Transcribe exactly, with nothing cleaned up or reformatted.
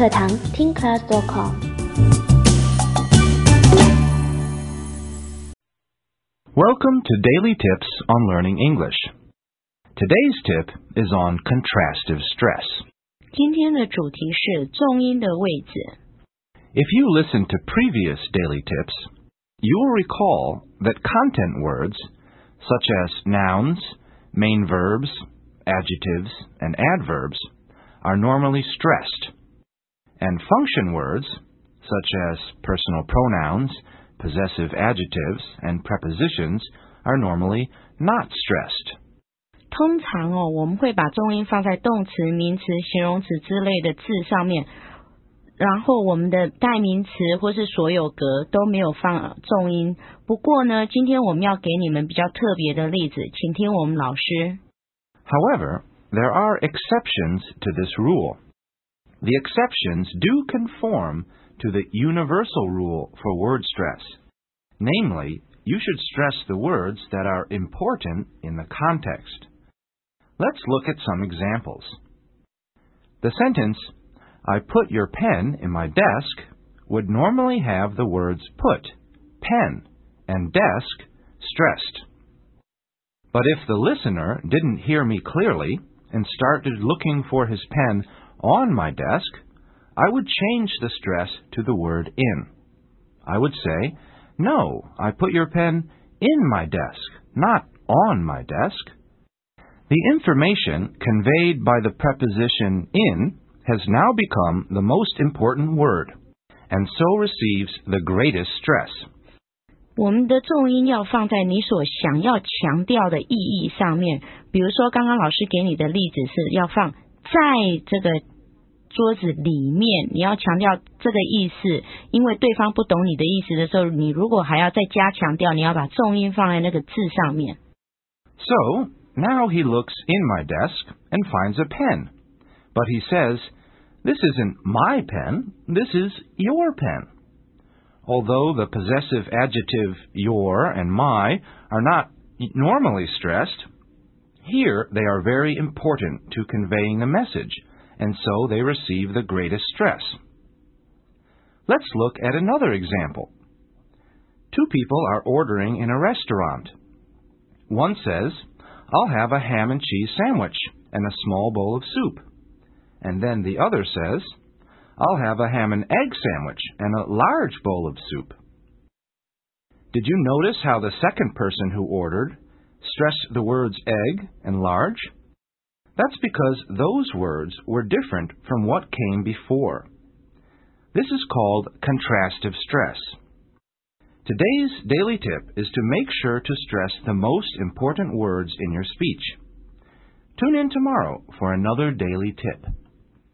课堂听 class dot com。 Welcome to Daily Tips on Learning English. Today's tip is on contrastive stress. 今天的主题是重音的位置。 If you listen to previous daily tips, you will recall that content words, such as nouns, main verbs, adjectives, and adverbs, are normally stressed, and function words, such as personal pronouns, possessive adjectives, and prepositions, are normally not stressed. 通常哦，我们会把重音放在动词、名词、形容词之类的字上面，然后我们的代名词或是所有格都没有放重音。不过呢，今天我们要给你们比较特别的例子，请听我们老师。 However, there are exceptions to this rule. The exceptions do conform to the universal rule for word stress. Namely, you should stress the words that are important in the context. Let's look at some examples. The sentence, "I put your pen in my desk," would normally have the words put, pen, and desk stressed. But if the listener didn't hear me clearly and started looking for his pen on my desk, I would change the stress to the word in. I would say, "No, I put your pen in my desk, not on my desk." The information conveyed by the preposition in has now become the most important word, and so receives the greatest stress. 我们的重音要放在你所想要强调的意义上面。比如说，刚刚老师给你的例子是要放在这个桌子里面，你要强调这个意思，因为对方不懂你的意思的时候，你如果还要再加强调，你要把重音放在那个字上面。 So, now he looks in my desk and finds a pen. But he says, "This isn't my pen, this is your pen." Although the possessive adjective your and my are not normally stressed, here they are very important to conveying a message, and so they receive the greatest stress. Let's look at another example. Two people are ordering in a restaurant. One says, "I'll have a ham and cheese sandwich and a small bowl of soup." And then the other says, "I'll have a ham and egg sandwich and a large bowl of soup." Did you notice how the second person who ordered stressed the words egg and large? That's because those words were different from what came before. This is called contrastive stress. Today's daily tip is to make sure to stress the most important words in your speech. Tune in tomorrow for another daily tip.